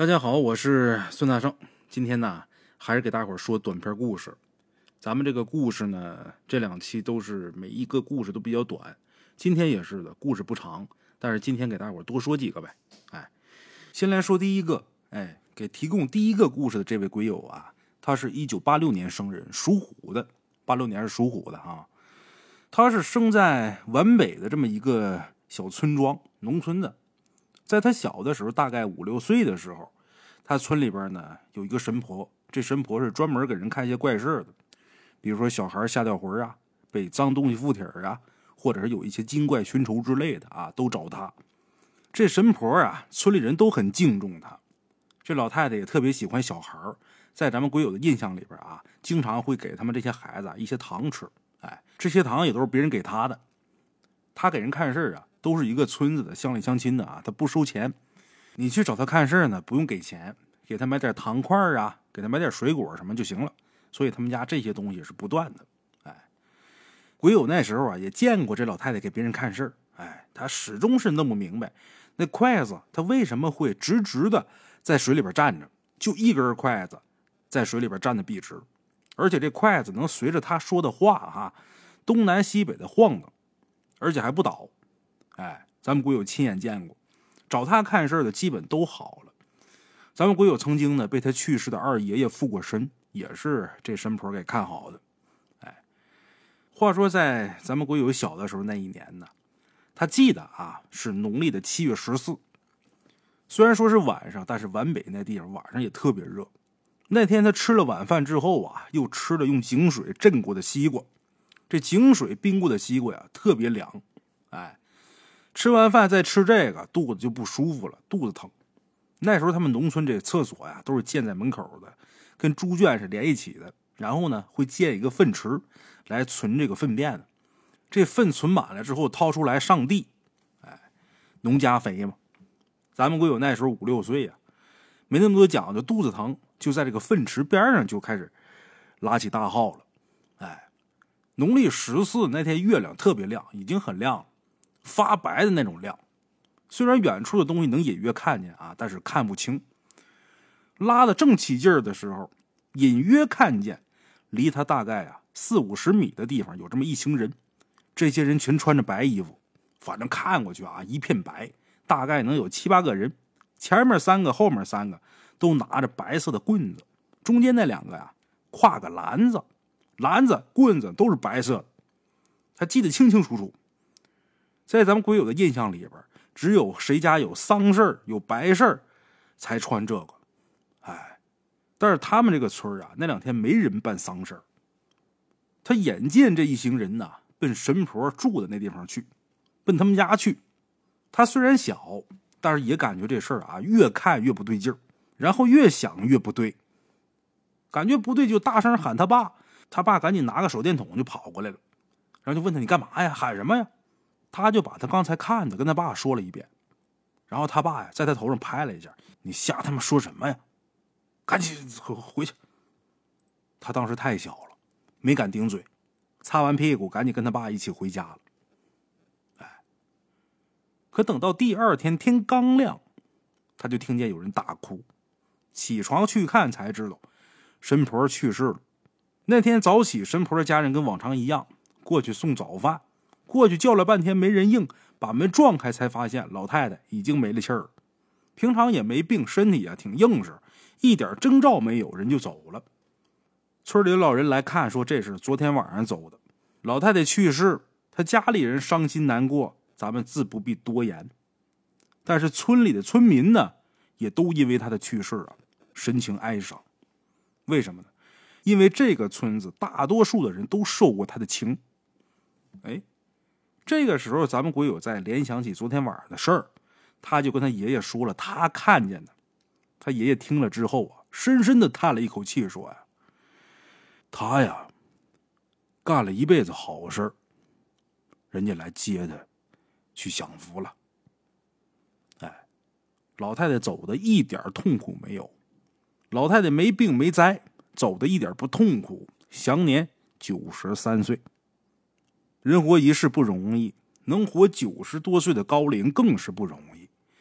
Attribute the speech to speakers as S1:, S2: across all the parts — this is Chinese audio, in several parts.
S1: 大家好，我是孙大圣。今天呢，还是给大伙儿说短篇故事。咱们这个故事呢，这2期都是每一个故事都比较短。今天也是的，故事不长，但是今天给大伙儿多说几个呗。先来说第一个，给提供第一个故事的这位鬼友啊，他是1986年生人，属虎的。86年是属虎的哈。他是生在皖北的这么一个小村庄，农村的。在他小的时候，大概5、6岁的时候，他村里边呢有一个神婆，这神婆是专门给人看一些怪事的，比如说小孩吓掉魂啊，被脏东西附体啊，或者是有一些精怪寻仇之类的啊，都找他。这神婆啊，村里人都很敬重他。这老太太也特别喜欢小孩，在咱们鬼友的印象里边啊，经常会给他们这些孩子一些糖吃。这些糖也都是别人给他的。他给人看事啊，都是一个村子的乡里乡亲的啊，他不收钱。你去找他看事呢，不用给钱，给他买点糖块啊，给他买点水果什么就行了。所以他们家这些东西是不断的。鬼友那时候啊，也见过这老太太给别人看事，他始终是弄不明白，那筷子它为什么会直直的在水里边站着，就一根筷子在水里边站得笔直，而且这筷子能随着他说的话东南西北的晃荡，而且还不倒。咱们鬼友亲眼见过，找他看事的基本都好了。咱们鬼友曾经呢被他去世的二爷爷附过身，也是这神婆给看好的。话说在咱们鬼友小的时候那一年呢，他记得是农历的7月14。虽然说是晚上，但是皖北那地方晚上也特别热。那天他吃了晚饭之后又吃了用井水镇过的西瓜。这井水冰过的西瓜呀，特别凉。吃完饭再吃这个，肚子就不舒服了，肚子疼。那时候他们农村这厕所呀，都是建在门口的，跟猪圈是连一起的。然后呢，会建一个粪池来存这个粪便的。这粪存满了之后，掏出来上地。农家肥嘛。咱们鬼友那时候5、6岁呀，没那么多讲究，肚子疼，就在这个粪池边上就开始拉起大号了。农历14那天月亮特别亮，已经很亮了，发白的那种亮。虽然远处的东西能隐约看见但是看不清。拉得正起劲儿的时候，隐约看见离他大概4、50米的地方有这么一行人。这些人全穿着白衣服，反正看过去一片白，大概能有7、8个人，前面3个后面3个都拿着白色的棍子，中间那2个挎个篮子，篮子棍子都是白色的。他记得清清楚楚。在咱们鬼友的印象里边，只有谁家有丧事有白事才穿这个。但是他们这个村那2天没人办丧事。他眼见这一行人奔神婆住的那地方去，奔他们家去。他虽然小，但是也感觉这事儿越看越不对劲儿，然后越想越不对，感觉不对就大声喊他爸。他爸赶紧拿个手电筒就跑过来了，然后就问他你干嘛呀，喊什么呀？他就把他刚才看的跟他爸说了一遍，然后他爸在他头上拍了一下，你瞎他妈说什么呀，赶紧回去。他当时太小了，没敢顶嘴，擦完屁股赶紧跟他爸一起回家了。可等到第2天天刚亮，他就听见有人大哭，起床去看才知道神婆去世了。那天早起，神婆的家人跟往常一样过去送早饭，过去叫了半天没人应，把门撞开才发现老太太已经没了气儿。平常也没病，身体挺硬实，一点征兆没有，人就走了。村里的老人来看，说这是昨天晚上走的。老太太去世，她家里人伤心难过，咱们自不必多言。但是村里的村民呢，也都因为她的去世神情哀伤。为什么呢？因为这个村子大多数的人都受过她的情。这个时候咱们鬼友在联想起昨天晚上的事儿，他就跟他爷爷说了他看见的。他爷爷听了之后深深的叹了一口气，说他呀干了一辈子好事，人家来接他去享福了。老太太走的一点痛苦没有，老太太没病没灾，走的一点不痛苦，享年93岁。人活一世不容易，能活90多岁的高龄更是不容易。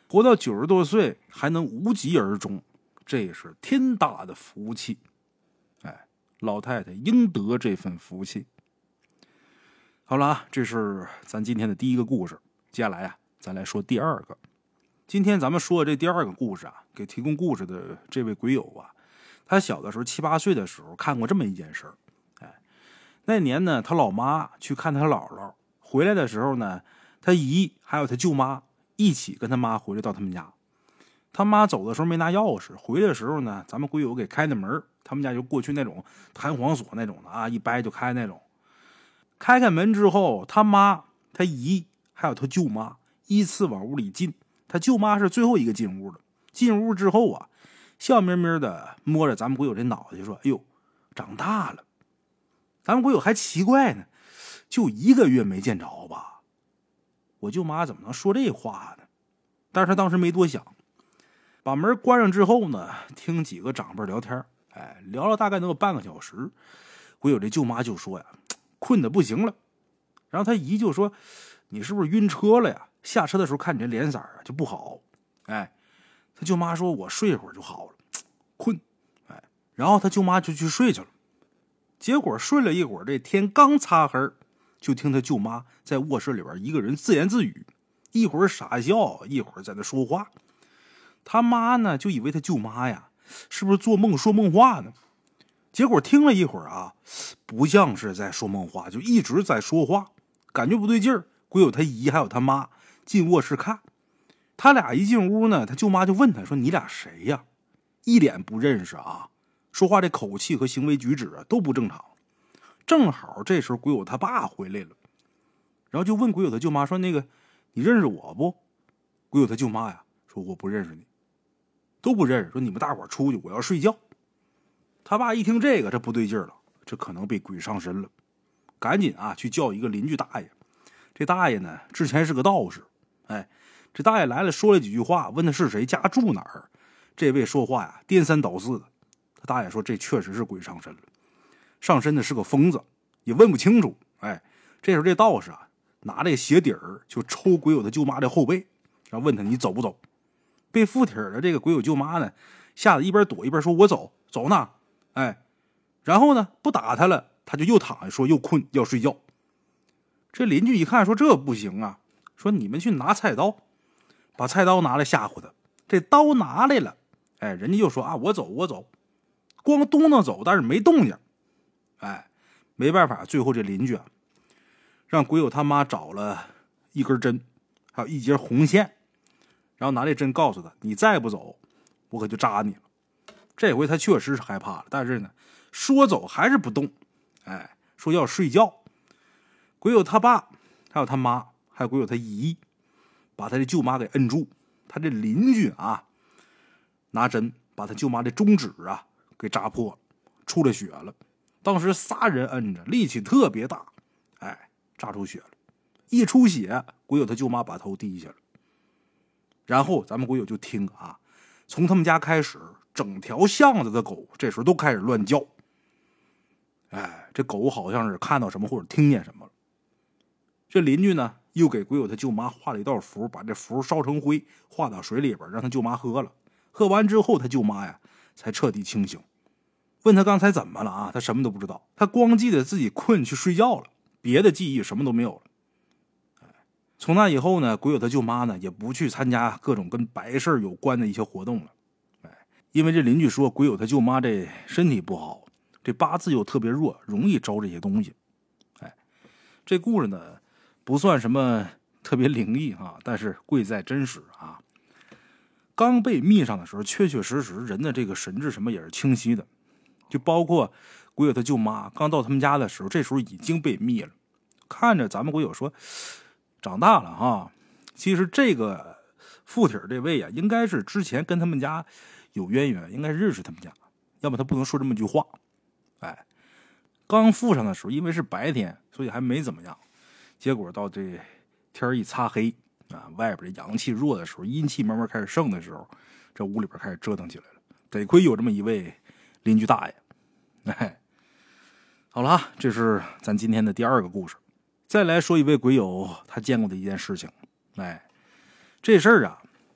S1: 活到90多岁还能无疾而终，这是天大的福气。哎，老太太应得这份福气。好了啊，这是咱今天的第一个故事。接下来啊，咱来说第二个。今天咱们说的这第二个故事啊，给提供故事的这位鬼友啊，他小的时候7、8岁的时候看过这么一件事儿。哎，那年呢，他老妈去看他姥姥，回来的时候呢，他姨还有他舅妈一起跟他妈回来到他们家。他妈走的时候没拿钥匙，回来的时候呢，咱们鬼友给开的门，他们家就过去那种弹簧锁那种的啊，一掰就开那种。开门之后，他妈、他姨还有他舅妈依次往屋里进。他舅妈是最后一个进屋的。进屋之后啊，笑眯眯的摸着咱们鬼友这脑袋就说：“哎呦，长大了。”咱们鬼友还奇怪呢，就1个月没见着吧？我舅妈怎么能说这话呢？但是他当时没多想，把门关上之后呢，听几个长辈聊天，哎，聊了大概能有半个小时。鬼友这舅妈就说呀，困得不行了。然后他姨就说：“你是不是晕车了呀？下车的时候看你这脸色啊就不好。”哎，他舅妈说：“我睡一会儿就好了，困。”哎，然后他舅妈就去睡去了。结果睡了一会儿，这天刚擦黑，就听他舅妈在卧室里边一个人自言自语，一会儿傻笑，一会儿在那说话。他妈呢就以为他舅妈呀是不是做梦说梦话呢？结果听了一会儿啊，不像是在说梦话，就一直在说话，感觉不对劲儿。鬼友他姨还有他妈进卧室看，他俩一进屋呢，他舅妈就问他说：“你俩谁呀？”一脸不认识啊，说话这口气和行为举止啊都不正常。正好这时候鬼友他爸回来了，然后就问鬼友他舅妈说：“那个，你认识我不？”鬼友他舅妈呀说：“我不认识你。”都不认识，说：“你们大伙出去，我要睡觉。”他爸一听这个，这不对劲了，这可能被鬼上身了，赶紧啊去叫一个邻居大爷。这大爷呢之前是个道士，哎，这大爷来了说了几句话，问他是谁，家住哪儿。这位说话呀颠三倒四的。他大爷说这确实是鬼上身了，上身的是个疯子，也问不清楚。哎，这时候这道士啊拿这个鞋底儿就抽鬼友的舅妈的后背，然后问他你走不走。被附体的这个鬼友舅妈呢吓得一边躲一边说：“我走，走哪？”哎，然后呢不打他了，他就又躺下说又困要睡觉。这邻居一看说这不行啊，说你们去拿菜刀，把菜刀拿来吓唬他。这刀拿来了，哎，人家又说啊我走我走，光嘟囔走，但是没动静。哎，没办法，最后这邻居啊让鬼友他妈找了一根针，还有一节红线，然后拿这针告诉他，你再不走我可就扎你了。这回他确实是害怕了，但是呢说走还是不动。哎，说要睡觉。鬼友他爸还有他妈还有鬼友他姨把他的舅妈给摁住。他这邻居啊拿针把他舅妈的中指啊给扎破了，出了血了。当时仨人摁着，力气特别大，哎，扎出血了。一出血，鬼友他舅妈把头低下了。然后咱们鬼友就听啊，从他们家开始，整条巷子的狗这时候都开始乱叫。哎，这狗好像是看到什么或者听见什么了。这邻居呢又给鬼友他舅妈画了一道符，把这符烧成灰，化到水里边，让他舅妈喝了。喝完之后，他舅妈呀才彻底清醒。问他刚才怎么了啊？他什么都不知道，他光记得自己困去睡觉了，别的记忆什么都没有了。从那以后呢，鬼友他舅妈呢也不去参加各种跟白事有关的一些活动了。因为这邻居说鬼友他舅妈这身体不好，这八字又特别弱，容易招这些东西。这故事呢不算什么特别灵异啊，但是贵在真实啊。刚被密上的时候，确确实实人的这个神志什么也是清晰的，就包括鬼友他舅妈刚到他们家的时候，这时候已经被密了。看着咱们鬼友说长大了哈，其实这个附体这位啊应该是之前跟他们家有渊源，应该认识他们家，要么他不能说这么句话。哎，刚附上的时候因为是白天，所以还没怎么样，结果到这天一擦黑啊，外边阳气弱的时候，阴气慢慢开始盛的时候，这屋里边开始折腾起来了。得亏有这么一位邻居大爷。哎，好了，这是咱今天的第二个故事。再来说一位鬼友他见过的一件事情。哎，这事儿啊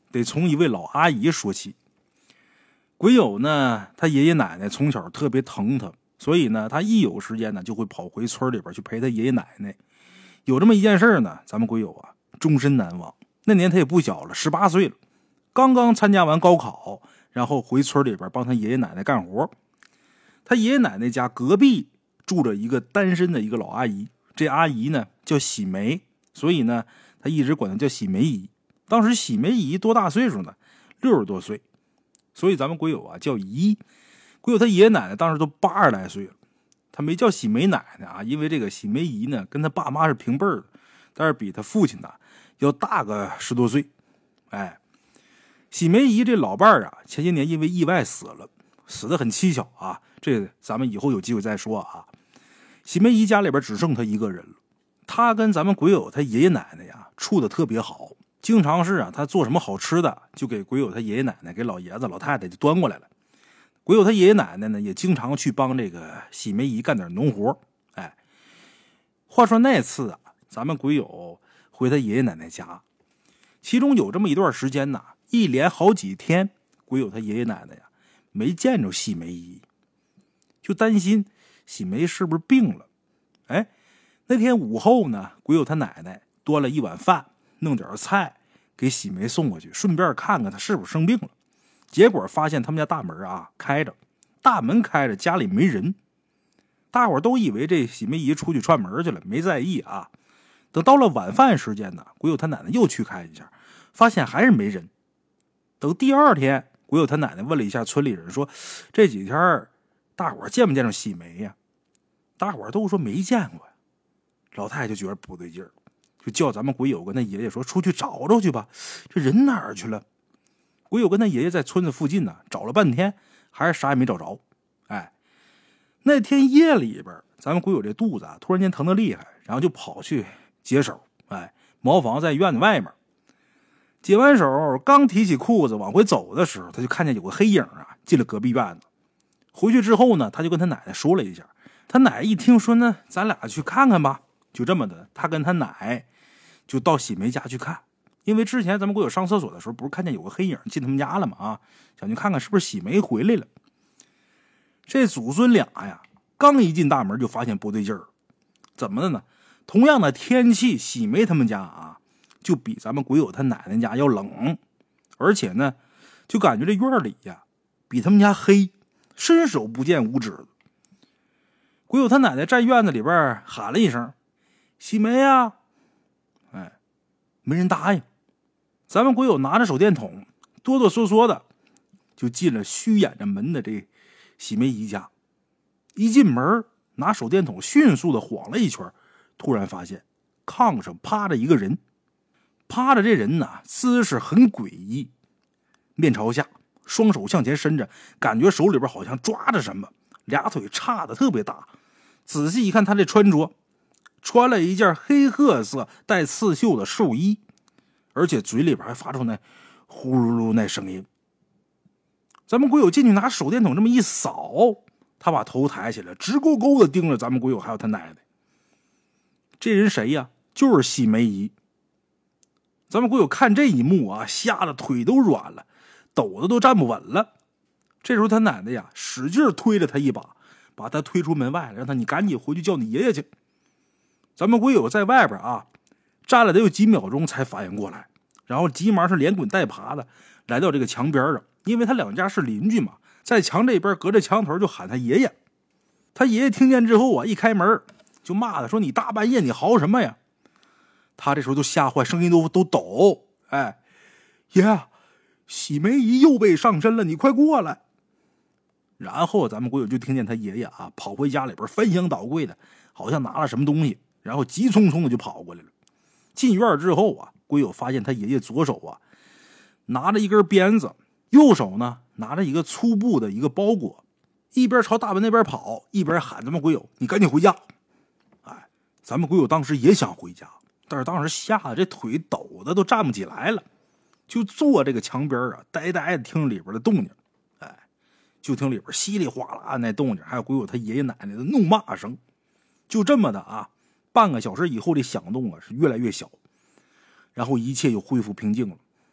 S1: 得从一位老阿姨说起。鬼友呢，他爷爷奶奶从小特别疼他，所以呢，他一有时间呢，就会跑回村里边去陪他爷爷奶奶。有这么一件事呢，咱们鬼友啊，终身难忘。那年他也不小了，18岁了，刚刚参加完高考，然后回村里边帮他爷爷奶奶干活。他爷爷奶奶家隔壁住着一个单身的一个老阿姨，这阿姨呢叫喜梅，所以呢，他一直管她叫喜梅姨。当时喜梅姨多大岁数呢？60多岁。所以咱们鬼友啊叫姨，鬼友他爷爷奶奶当时都80来岁了，他没叫喜梅奶奶啊，因为这个喜梅姨呢跟他爸妈是平辈的，但是比他父亲呢要大个10多岁。喜梅姨这老伴儿啊，前些年因为意外死了，死得很蹊跷啊，这咱们以后有机会再说啊。喜梅姨家里边只剩他一个人了，他跟咱们鬼友他爷爷奶奶呀处得特别好。经常是啊，他做什么好吃的，就给鬼友他爷爷奶奶、给老爷子、老太太就端过来了。鬼友他爷爷奶奶呢，也经常去帮这个喜梅姨干点农活。话说那次啊，咱们鬼友回他爷爷奶奶家，其中有这么一段时间呢，一连好几天，鬼友他爷爷奶奶呀没见着喜梅姨，就担心喜梅是不是病了。那天午后呢，鬼友他奶奶端了一碗饭，弄点菜给喜梅送过去，顺便看看她是不是生病了。结果发现他们家大门啊开着，大门开着，家里没人。大伙都以为这喜梅姨出去串门去了，没在意啊。等到了晚饭时间呢，鬼友他奶奶又去看一下，发现还是没人。等第二天，鬼友他奶奶问了一下村里人，说这几天大伙见没见着喜梅呀？大伙都说没见过呀。老太太就觉得不对劲儿，就叫咱们鬼友跟他爷爷说出去找找去吧，这人哪儿去了？鬼友跟他爷爷在村子附近呢找了半天，还是啥也没找着。那天夜里边，咱们鬼友这肚子啊突然间疼得厉害，然后就跑去解手。茅房在院子外面，解完手刚提起裤子往回走的时候，他就看见有个黑影啊进了隔壁院子。回去之后呢，他就跟他奶奶说了一下，他奶奶一听说呢，咱俩去看看吧。就这么的，他跟他奶就到喜梅家去看，因为之前咱们鬼友上厕所的时候，不是看见有个黑影进他们家了吗？啊，想去看看是不是喜梅回来了。这祖孙俩呀，刚一进大门就发现不对劲儿，怎么的呢？同样的天气，喜梅他们家啊，就比咱们鬼友他奶奶家要冷，而且呢，就感觉这院里呀，比他们家黑，伸手不见五指。鬼友他奶奶站院子里边喊了一声：“喜梅呀！”没人答应。咱们鬼友拿着手电筒，哆哆嗦嗦的就进了虚掩着门的这喜梅姨家。一进门，拿手电筒迅速的晃了一圈，突然发现炕上趴着一个人。趴着这人呢，姿势很诡异，面朝下，双手向前伸着，感觉手里边好像抓着什么，俩腿叉的特别大。仔细一看，他这穿着，穿了一件黑褐色带刺绣的寿衣，而且嘴里边还发出那呼噜噜那声音。咱们鬼友进去拿手电筒这么一扫，他把头抬起来，直勾勾的盯着咱们鬼友还有他奶奶。这人谁呀？就是喜梅姨。咱们鬼友看这一幕啊，吓得腿都软了，抖的都站不稳了。这时候他奶奶呀，使劲推了他一把，把他推出门外了，让他你赶紧回去叫你爷爷去。咱们鬼友在外边啊，站了得有几秒钟才反应过来，然后急忙是连滚带爬的来到这个墙边上，因为他两家是邻居嘛，在墙这边隔着墙头就喊他爷爷。他爷爷听见之后啊，一开门就骂他说：“你大半夜你嚎什么呀？”他这时候都吓坏，声音都抖。爷，喜梅姨又被上身了，你快过来。然后咱们鬼友就听见他爷爷啊跑回家里边翻箱倒柜的，好像拿了什么东西，然后急匆匆的就跑过来了。进院之后啊，鬼友发现他爷爷左手啊拿着一根鞭子，右手呢拿着一个粗布的一个包裹，一边朝大门那边跑，一边喊咱们鬼友：“你赶紧回家！”咱们鬼友当时也想回家，但是当时吓得这腿抖的都站不起来了，就坐这个墙边啊，呆呆的听里边的动静。就听里边稀里哗啦那动静，还有鬼友他爷爷奶奶的怒骂声。就这么的啊，半个小时以后，这响动啊是越来越小，然后一切又恢复平静了。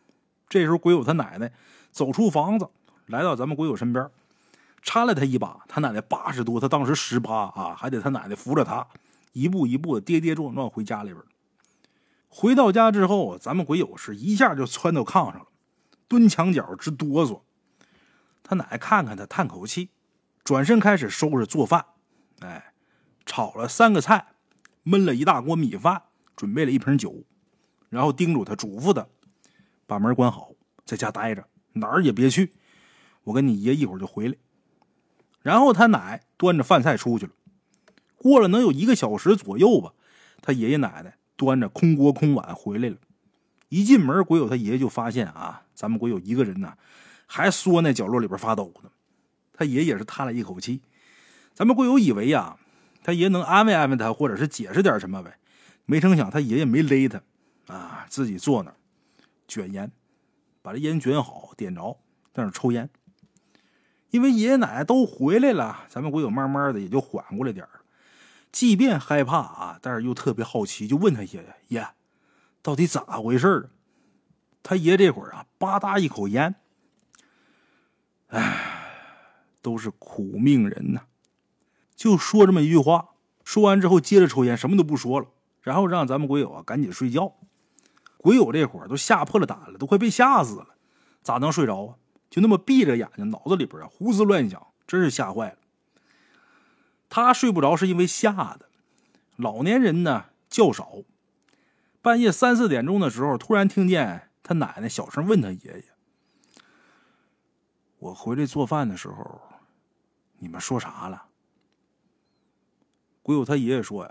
S1: 这时候鬼友他奶奶走出房子，来到咱们鬼友身边，搀了他一把。他奶奶80多，他当时18啊，还得他奶奶扶着他，一步一步的跌跌撞撞回家里边。回到家之后，咱们鬼友是一下就窜到炕上了，蹲墙角直哆嗦。他奶奶看看他，叹口气，转身开始收拾做饭。炒了3个菜，焖了一大锅米饭，准备了1瓶酒，然后叮嘱他，嘱咐他把门关好，在家待着，哪儿也别去，我跟你爷一会儿就回来。然后他奶端着饭菜出去了。过了能有1个小时左右吧，他爷爷奶奶端着空锅空碗回来了。一进门，鬼友他爷爷就发现啊，咱们鬼友一个人呢，还缩那角落里边发抖呢。他爷爷也是叹了一口气。咱们鬼友以为啊，他爷能安慰安慰他，或者是解释点什么呗。没成想他爷爷没勒他啊，自己坐那儿卷烟，把这烟卷好，点着，在那抽烟。因为爷爷奶奶都回来了，咱们鬼友慢慢的也就缓过来点儿。即便害怕啊，但是又特别好奇，就问他爷爷：“爷，到底咋回事啊？”他爷这会儿啊，吧嗒一口烟，都是苦命人呐。就说这么一句话，说完之后接着抽烟，什么都不说了，然后让咱们鬼友啊赶紧睡觉。鬼友这会儿都吓破了胆了，都快被吓死了，咋能睡着啊？就那么闭着眼睛，脑子里边啊胡思乱想，真是吓坏了。他睡不着是因为吓的，老年人呢觉少，半夜3、4点钟的时候，突然听见他奶奶小声问他爷爷：“我回来做饭的时候，你们说啥了？”鬼友他爷爷说呀：“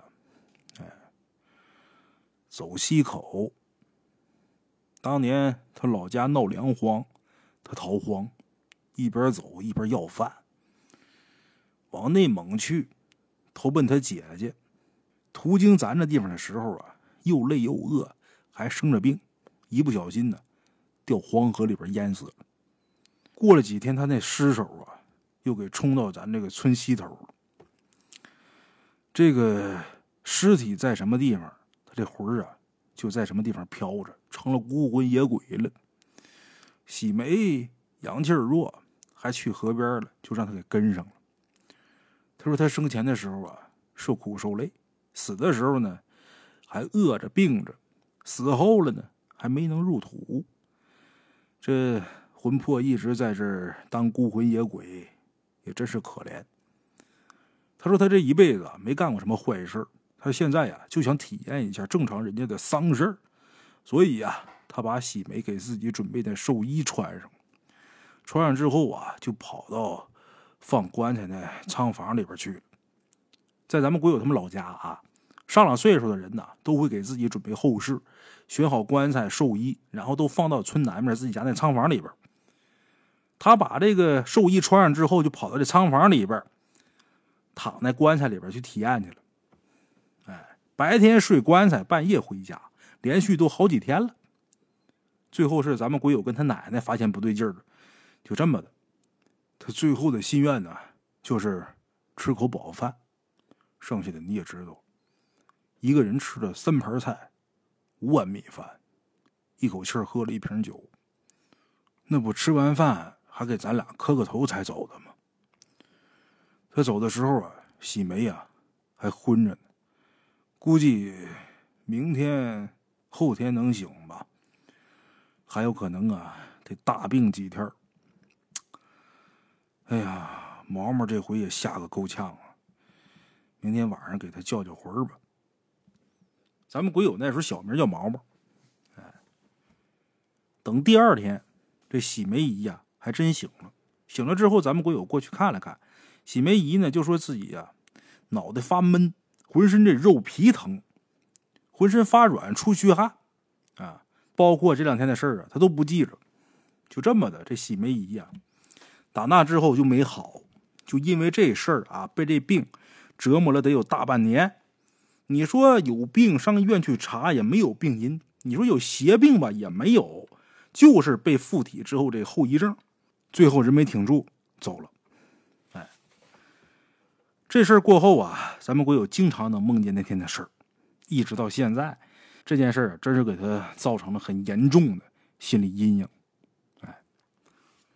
S1: 走西口。当年他老家闹粮荒，他逃荒，一边走一边要饭，往内蒙去，投奔他姐姐。途经咱这地方的时候啊，又累又饿，还生着病，一不小心呢，掉黄河里边淹死了。过了几天，他那尸首啊，又给冲到咱这个村西头了。这个尸体在什么地方，他这魂啊就在什么地方飘着，成了孤魂野鬼了。喜梅阳气弱，还去河边了，就让他给跟上了。他说他生前的时候啊，受苦受累，死的时候呢，还饿着病着，死后了呢，还没能入土。这魂魄一直在这儿当孤魂野鬼，也真是可怜。他说他这一辈子没干过什么坏事，他现在呀就想体验一下正常人家的丧事，所以呀，他把喜梅给自己准备的寿衣穿上，穿上之后啊，就跑到放棺材那仓房里边去了。在咱们鬼友他们老家啊，上了岁数的人呢，都会给自己准备后事，选好棺材寿衣，然后都放到村南面自己家那仓房里边。他把这个寿衣穿上之后，就跑到这仓房里边，躺在棺材里边去体验去了。白天睡棺材，半夜回家，连续都好几天了。最后是咱们鬼友跟他奶奶发现不对劲了，就这么的，他最后的心愿呢，就是吃口饱饭。剩下的你也知道，一个人吃了3盘菜，5碗米饭，一口气喝了1瓶酒，那不吃完饭还给咱俩磕个头才走的吗？他走的时候啊，喜梅啊还昏着呢，估计明天后天能醒吧，还有可能啊得大病几天。哎呀，毛毛这回也吓个够呛啊！明天晚上给他叫叫魂儿吧。咱们鬼友那时候小名叫毛毛。等第2天，这喜梅姨呀还真醒了。醒了之后，咱们鬼友过去看了看，喜梅姨呢就说自己呀脑袋发闷，浑身这肉皮疼，浑身发软，出虚汗啊，包括这2天的事儿啊，他都不记着。就这么的，这喜梅姨呀，打那之后就没好，就因为这事儿啊，被这病折磨了得有大半年。你说有病上医院去查也没有病因，你说有邪病吧也没有，就是被附体之后这后遗症，最后人没挺住走了。这事儿过后啊，咱们鬼友经常能梦见那天的事儿，一直到现在，这件事儿真是给他造成了很严重的心理阴影。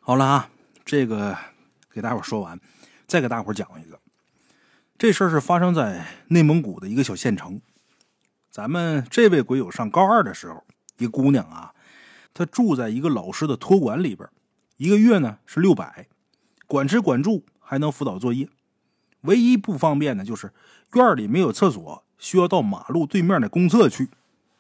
S1: 好了啊，这个给大伙说完，再给大伙讲一个。这事儿是发生在内蒙古的一个小县城。咱们这位鬼友上高2的时候，一个姑娘啊，她住在一个老师的托管里边，一个月呢是600，管吃管住，还能辅导作业。唯一不方便的就是院里没有厕所，需要到马路对面的公厕去。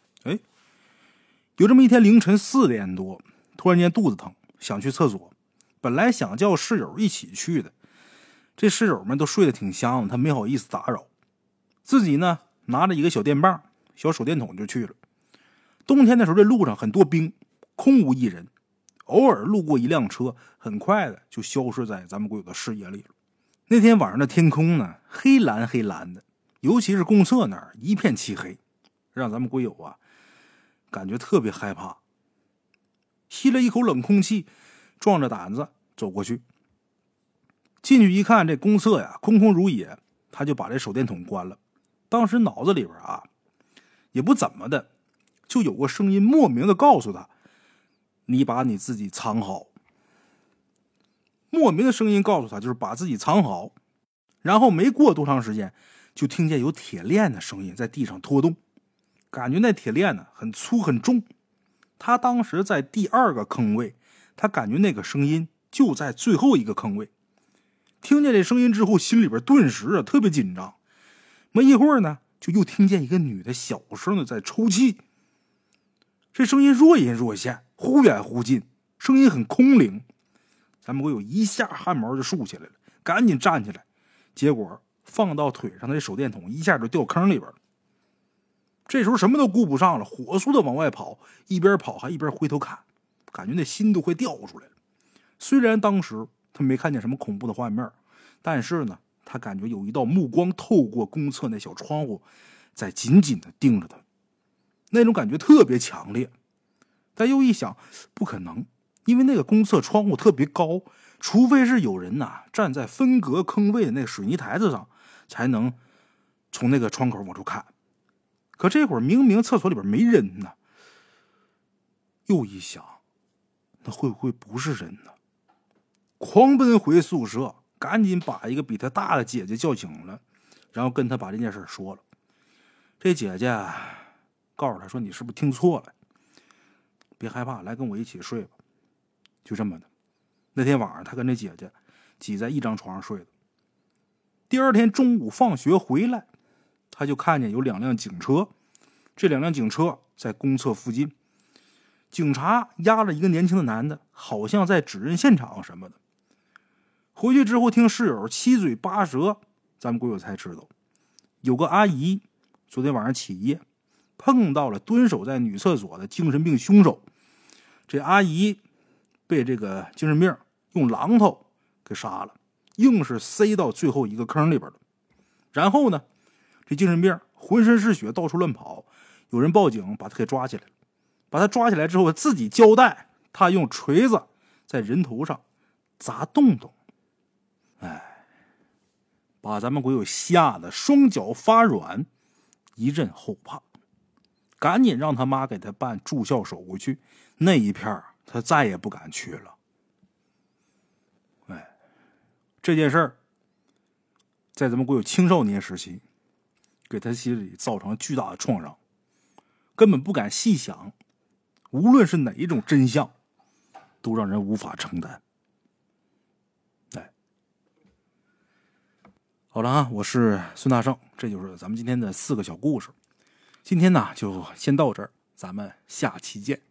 S1: 有这么一天凌晨4点多，突然间肚子疼，想去厕所，本来想叫室友一起去的，这室友们都睡得挺香的，他没好意思打扰，自己呢拿着一个小电棒、小手电筒就去了。冬天的时候，这路上很多冰，空无一人，偶尔路过一辆车，很快的就消失在咱们鬼友的视野里了。那天晚上的天空呢，黑蓝黑蓝的，尤其是公厕那儿一片漆黑，让咱们鬼友啊感觉特别害怕。吸了一口冷空气，壮着胆子走过去。进去一看，这公厕呀空空如也，他就把这手电筒关了。当时脑子里边啊也不怎么的，就有个声音莫名的告诉他，你把你自己藏好。莫名的声音告诉他就是把自己藏好。然后没过多长时间，就听见有铁链的声音在地上拖动，感觉那铁链呢很粗很重。他当时在第2个坑位，他感觉那个声音就在最后一个坑位。听见这声音之后，心里边顿时啊特别紧张。没一会儿呢，就又听见一个女的小声的在抽泣。这声音若隐若现，忽远忽近，声音很空灵。咱们鬼友一下汗毛就竖起来了，赶紧站起来，结果放到腿上的这手电筒一下就掉坑里边了。这时候什么都顾不上了，火速的往外跑，一边跑还一边回头看，感觉那心都快掉出来了。虽然当时他没看见什么恐怖的画面，但是呢，他感觉有一道目光透过公厕那小窗户，在紧紧的盯着他，那种感觉特别强烈。但又一想，不可能，因为那个公厕窗户特别高，除非是有人站在分隔坑位的那个水泥台子上，才能从那个窗口往出看。可这会儿明明厕所里边没人呢。又一想，那会不会不是人呢？狂奔回宿舍，赶紧把一个比他大的姐姐叫醒了，然后跟他把这件事说了。这姐姐告诉他说，你是不是听错了？别害怕，来跟我一起睡吧。就这么的，那天晚上他跟这姐姐挤在一张床上睡的。第2天中午放学回来，他就看见有2辆警车，这2辆警车在公厕附近，警察押了一个年轻的男的，好像在指认现场什么的。回去之后听室友七嘴八舌，咱们鬼友才知道，有个阿姨昨天晚上起夜，碰到了蹲守在女厕所的精神病凶手。这阿姨被这个精神病用榔头给杀了，硬是塞到最后一个坑里边了。然后呢，这精神病浑身是血，到处乱跑，有人报警把他给抓起来了。把他抓起来之后，自己交代他用锤子在人头上砸洞洞。把咱们鬼友吓得双脚发软，一阵后怕，赶紧让他妈给他办住校手续去。那一片他再也不敢去了。这件事儿在咱们鬼友青少年时期给他心里造成了巨大的创伤，根本不敢细想，无论是哪一种真相都让人无法承担。好了啊，我是孙大圣，这就是咱们今天的4个小故事。今天呢就先到这儿，咱们下期见。